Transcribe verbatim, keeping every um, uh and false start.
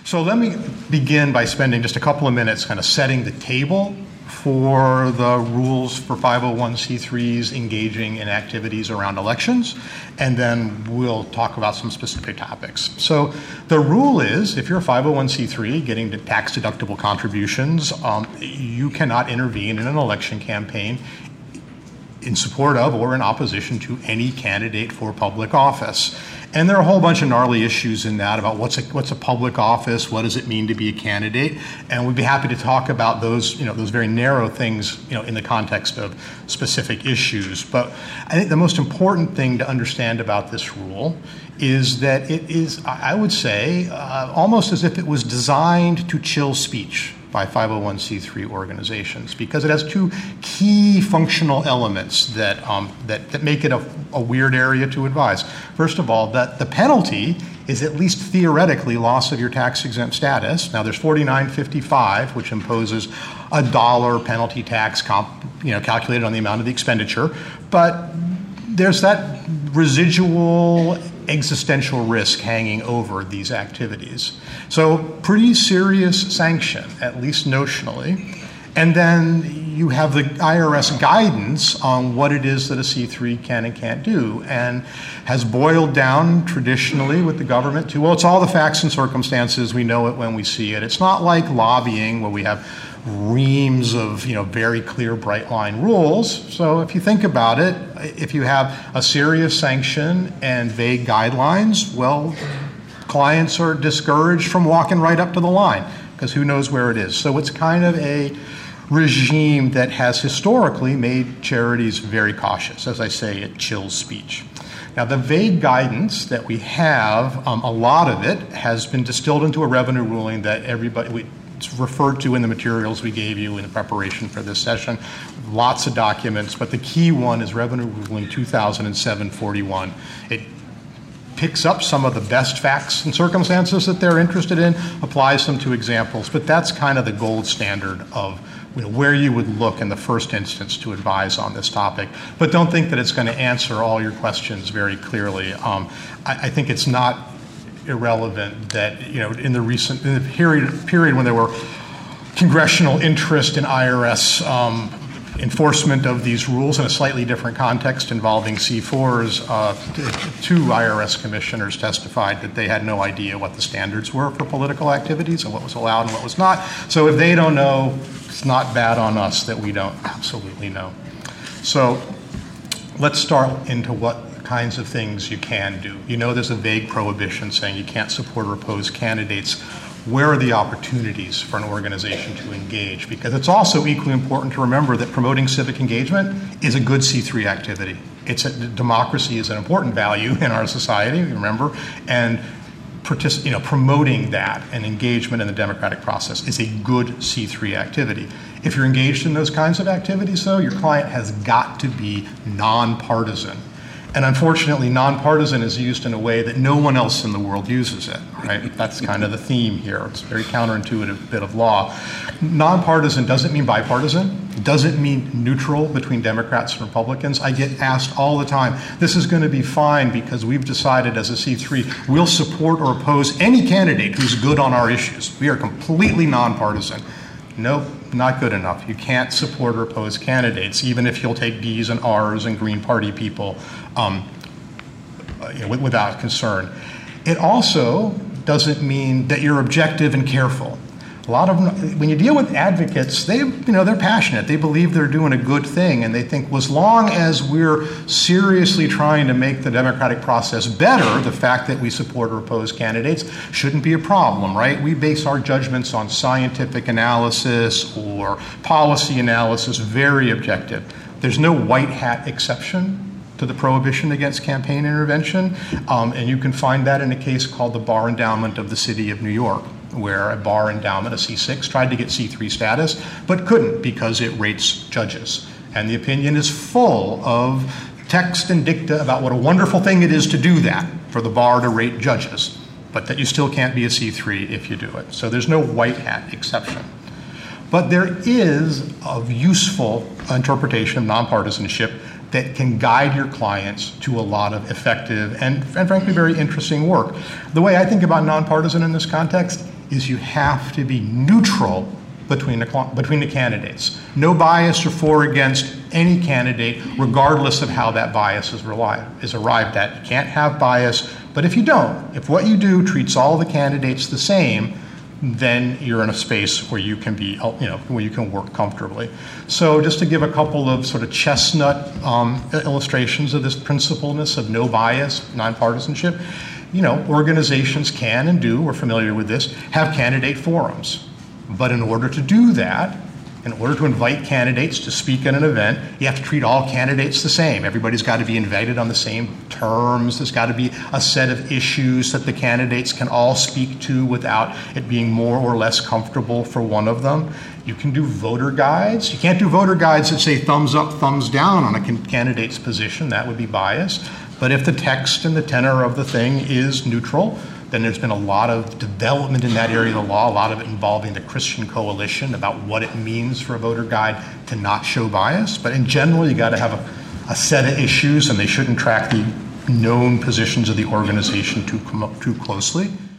So let me begin by spending just a couple of minutes kind of setting the table for the rules for five oh one c threes engaging in activities around elections, and then we'll talk about some specific topics. So the rule is, if you're a five oh one c three getting tax-deductible contributions, um, you cannot intervene in an election campaign in support of or in opposition to any candidate for public office. And there are a whole bunch of gnarly issues in that about what's a, what's a public office, what does it mean to be a candidate, and we'd be happy to talk about those, you know, those very narrow things, you know, in the context of specific issues. But I think the most important thing to understand about this rule is that it is, I would say, uh, almost as if it was designed to chill speech by five oh one c three organizations, because it has two key functional elements that um, that, that make it a, a weird area to advise. First of all, that the penalty is at least theoretically loss of your tax-exempt status. Now, there's forty-nine fifty-five, which imposes a dollar penalty tax comp, you know, calculated on the amount of the expenditure, but there's that residual existential risk hanging over these activities. So pretty serious sanction, at least notionally. And then you have the I R S guidance on what it is that a C three can and can't do, and has boiled down traditionally with the government to, well, it's all the facts and circumstances, we know it when we see it. It's not like lobbying where we have reams of, you know, very clear, bright line rules. So if you think about it, if you have a serious sanction and vague guidelines, well, clients are discouraged from walking right up to the line because who knows where it is. So it's kind of a regime that has historically made charities very cautious. As I say, it chills speech. Now, the vague guidance that we have, um, a lot of it has been distilled into a revenue ruling that everybody, we, it's referred to in the materials we gave you in the preparation for this session. Lots of documents, but the key one is Revenue Ruling two thousand seven forty-one. It picks up some of the best facts and circumstances that they're interested in, applies them to examples, but that's kind of the gold standard of, you know, where you would look in the first instance to advise on this topic. But don't think that it's going to answer all your questions very clearly. Um, I, I think it's not irrelevant that, you know, in the recent in the period period when there were congressional interest in I R S um, enforcement of these rules in a slightly different context involving C fours, uh, two I R S commissioners testified that they had no idea what the standards were for political activities and what was allowed and what was not. So if they don't know, it's not bad on us that we don't absolutely know. So let's start into what kinds of things you can do. You know, there's a vague prohibition saying you can't support or oppose candidates. Where are the opportunities for an organization to engage? Because it's also equally important to remember that promoting civic engagement is a good C three activity. It's a, democracy is an important value in our society, remember, and partic- you know, promoting that and engagement in the democratic process is a good C three activity. If you're engaged in those kinds of activities, though, your client has got to be nonpartisan. And unfortunately, nonpartisan is used in a way that no one else in the world uses it, right? That's kind of the theme here. It's a very counterintuitive bit of law. Nonpartisan doesn't mean bipartisan. It doesn't mean neutral between Democrats and Republicans. I get asked all the time, this is going to be fine because we've decided as a C three, we'll support or oppose any candidate who's good on our issues. We are completely nonpartisan. Nope, not good enough. You can't support or oppose candidates, even if you'll take D's and R's and Green Party people um, you know, without concern. It also doesn't mean that you're objective and careful. A lot of them, when you deal with advocates, they, you know, they're passionate. They believe they're doing a good thing, and they think, well, as long as we're seriously trying to make the democratic process better, the fact that we support or oppose candidates shouldn't be a problem, right? We base our judgments on scientific analysis or policy analysis, very objective. There's no white hat exception to the prohibition against campaign intervention, um, and you can find that in a case called the Bar Endowment of the City of New York, where a bar endowment, a C six, tried to get C three status, but couldn't because it rates judges. And the opinion is full of text and dicta about what a wonderful thing it is to do that, for the bar to rate judges, but that you still can't be a C three if you do it. So there's no white hat exception. But there is a useful interpretation of nonpartisanship that can guide your clients to a lot of effective and, and frankly very interesting work. The way I think about nonpartisan in this context is you have to be neutral between the, between the candidates. No bias or for or against any candidate, regardless of how that bias is, rely, is arrived at. You can't have bias, but if you don't, if what you do treats all the candidates the same, then you're in a space where you can be, you know, where you can work comfortably. So just to give a couple of sort of chestnut um, illustrations of this principalness of no bias, nonpartisanship, you know, organizations can and do, we're familiar with this, have candidate forums. But in order to do that, in order to invite candidates to speak at an event, you have to treat all candidates the same. Everybody's got to be invited on the same terms. There's got to be a set of issues that the candidates can all speak to without it being more or less comfortable for one of them. You can do voter guides. You can't do voter guides that say thumbs up, thumbs down on a candidate's position. That would be biased. But if the text and the tenor of the thing is neutral, then there's been a lot of development in that area of the law, a lot of it involving the Christian Coalition about what it means for a voter guide to not show bias. But in general, you got to have a, a set of issues, and they shouldn't track the known positions of the organization too, too closely.